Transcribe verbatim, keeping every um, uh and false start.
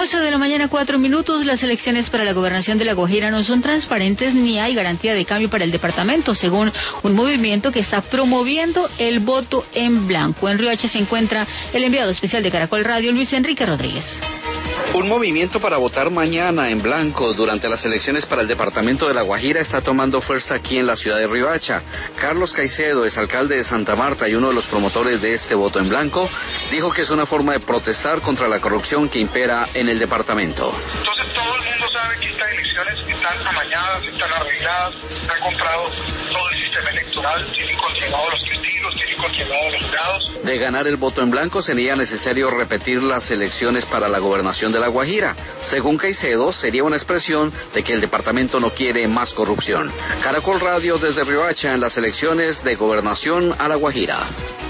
ocho de la mañana, cuatro minutos. Las elecciones para la gobernación de La Guajira no son transparentes ni hay garantía de cambio para el departamento, según un movimiento que está promoviendo el voto en blanco. En Riohacha se encuentra el enviado especial de Caracol Radio, Luis Enrique Rodríguez. Un movimiento para votar mañana en blanco durante las elecciones para el departamento de La Guajira está tomando fuerza aquí en la ciudad de Riohacha. Carlos Caicedo, exalcalde de Santa Marta y uno de los promotores de este voto en blanco, dijo que es una forma de protestar contra la corrupción que impera en el departamento. Entonces todo el mundo sabe que estas elecciones están amañadas, están arregladas, han comprado todo el sistema electoral, tienen controlados los testigos, tienen controlados los dados. De ganar el voto en blanco sería necesario repetir las elecciones para la gobernación de La Guajira. Según Caicedo, sería una expresión de que el departamento no quiere más corrupción. Caracol Radio desde Riohacha en las elecciones de gobernación a La Guajira.